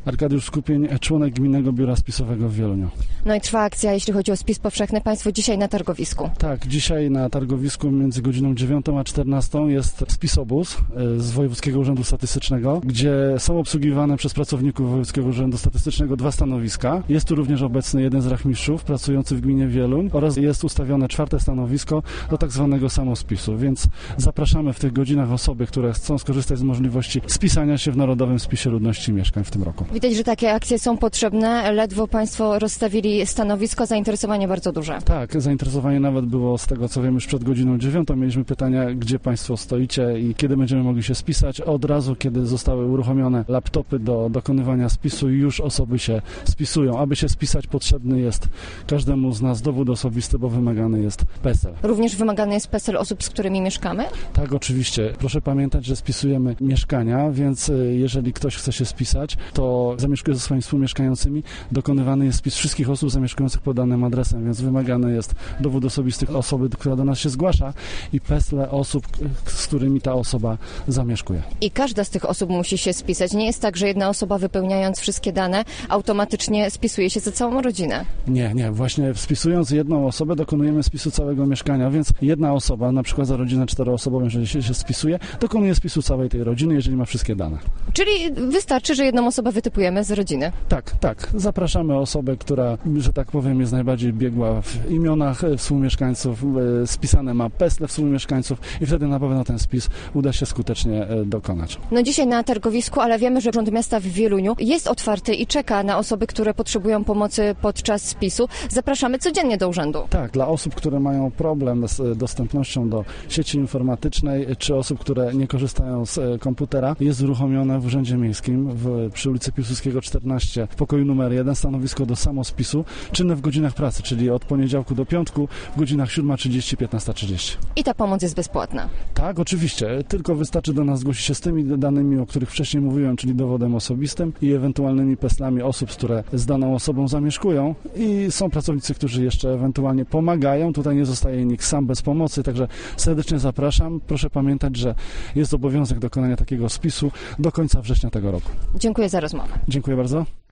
Arkadiusz Skupień, członek Gminnego Biura Spisowego w Wieluniu. No i trwa akcja, jeśli chodzi o spis powszechny. Państwo dzisiaj na targowisku. Tak, dzisiaj na targowisku między godziną 9 a 14 jest spisobus z Wojewódzkiego Urzędu Statystycznego, gdzie są obsługiwane przez pracowników Wojewódzkiego Urzędu Statystycznego 2 stanowiska. Jest tu również obecny jeden z rachmistrzów pracujący w gminie Wieluń oraz jest ustawione 4. stanowisko do tak zwanego samospisu, więc zapraszamy w tych godzinach osoby, które chcą skorzystać z możliwości spisania się w Narodowym Spisie Ludności i Mieszkań w tym roku. Widać, że takie akcje są potrzebne. Ledwo Państwo rozstawili stanowisko, zainteresowanie bardzo duże. Tak, zainteresowanie nawet było z tego, co wiem, już przed godziną 9. Mieliśmy pytania, gdzie Państwo stoicie i kiedy będziemy mogli się spisać. Od razu, kiedy zostały uruchomione laptopy do dokonywania spisu, już osoby się spisują. Aby się spisać, potrzebny jest każdemu z nas dowód osobisty, bo wymagany jest PESEL. Również wymagany jest PESEL osób, z którymi mieszkamy? Tak, oczywiście. Proszę pamiętać, że spisujemy mieszkania, więc jeżeli ktoś chce się spisać, to zamieszkuje ze swoimi współmieszkającymi. Dokonywany jest spis wszystkich osób zamieszkujących pod danym adresem, więc wymagany jest dowód osobisty osoby, która do nas się zgłasza i PESEL osób, z którymi ta osoba zamieszkuje. I każda z tych osób musi się spisać. Nie jest tak, że jedna osoba wypełniając wszystkie dane automatycznie spisuje się za całą rodzinę. Nie. Właśnie spisując jedną osobę dokonujemy spisu całego mieszkania, więc jedna osoba, na przykład za rodzinę 4-osobową, jeżeli się spisuje, dokonuje spisu całej tej rodziny, jeżeli ma wszystkie dane. Czyli wystarczy, że jedną osobę wytypujemy z rodziny? Tak. Zapraszamy osobę, która, że tak powiem, jest najbardziej biegła w imionach współmieszkańców, spisane ma PESEL współmieszkańców i wtedy na pewno ten spis uda się skutecznie dokonać. No dzisiaj na targowisku, ale wiemy, że Urząd Miasta w Wieluniu jest otwarty i czeka na osoby, które potrzebują pomocy podczas spisu. Zapraszamy codziennie do urzędu. Tak, dla osób, które mają problem z dostępnością do sieci informatycznej, czy osób, które nie korzystają z komputera, jest uruchomione w Urzędzie Miejskim przy ulicy Piłsudskiego 14 w pokoju numer 1 stanowisko do samospisu, czynne w godzinach pracy, czyli od poniedziałku do piątku w godzinach 7:30, 15:30. I ta pomoc jest bezpłatna? Tak, oczywiście. Tylko wystarczy do nas zgłosić się z tymi danymi, o których wcześniej mówiłem, czyli dowodem osobistym i ewentualnymi PESEL-ami osób, które z daną osobą zamieszkują i są pracownicy, którzy jeszcze ewentualnie pomagają. Tutaj nie zostaje nikt sam bez pomocy, także serdecznie zapraszam. Proszę pamiętać, że jest obowiązek dokonania takiego spisu do końca września tego roku. Dziękuję za rozmowę. Dziękuję bardzo.